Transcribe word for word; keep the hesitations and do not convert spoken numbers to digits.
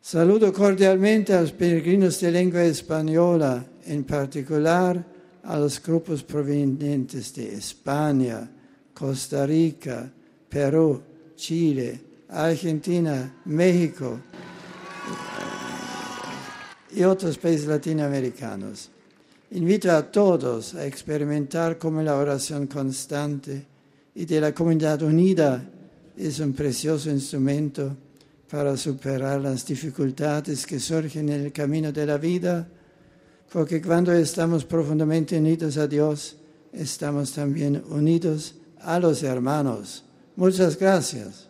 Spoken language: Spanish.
Saludo cordialmente a los peregrinos de lengua española, en particular a los grupos provenientes de España, Costa Rica, Perú, Chile, Argentina, México y otros países latinoamericanos. Invito a todos a experimentar cómo la oración constante y de la comunidad unida es un precioso instrumento para superar las dificultades que surgen en el camino de la vida, porque cuando estamos profundamente unidos a Dios, estamos también unidos a los hermanos. Muchas gracias.